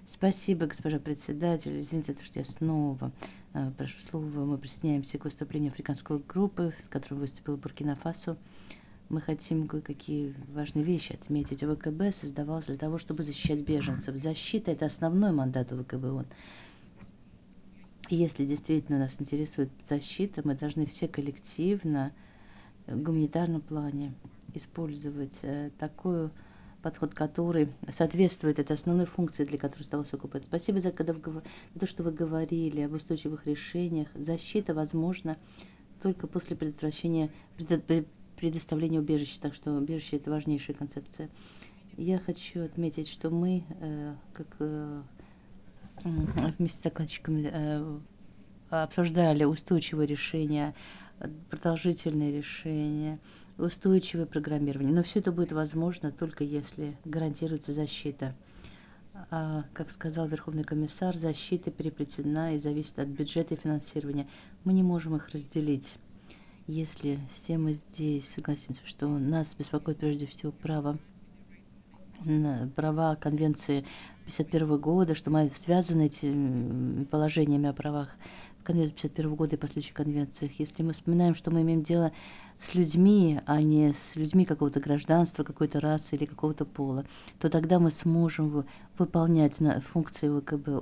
Спасибо, госпожа председатель. Извините, за то, что я снова прошу слова. Мы присоединяемся к выступлению африканской группы, с которой выступил Буркина-Фасо. Мы хотим кое-какие важные вещи отметить. ОВКБ создавалась для того, чтобы защищать беженцев. Защита – это основной мандат ОВКБ ООН. И если действительно нас интересует защита, мы должны все коллективно в гуманитарном плане использовать такой подход, который соответствует этой основной функции, для которой создавался ОКП. Спасибо за то, что вы говорили об устойчивых решениях. Защита возможна только после предоставления убежища, так что убежище – это важнейшая концепция. Я хочу отметить, что мы, вместе с докладчиками, обсуждали устойчивые решения, продолжительные решения, устойчивое программирование. Но все это будет возможно только если гарантируется защита. Как сказал Верховный комиссар, защита переплетена и зависит от бюджета и финансирования. Мы не можем их разделить. Если все мы здесь согласимся, что нас беспокоит прежде всего права Конвенции 1951 года, что мы связаны этими положениями о правах Конвенции 1951 года и последующих конвенциях. Если мы вспоминаем, что мы имеем дело с людьми, а не с людьми какого-то гражданства, какой-то расы или какого-то пола, то тогда мы сможем выполнять функции ВКБ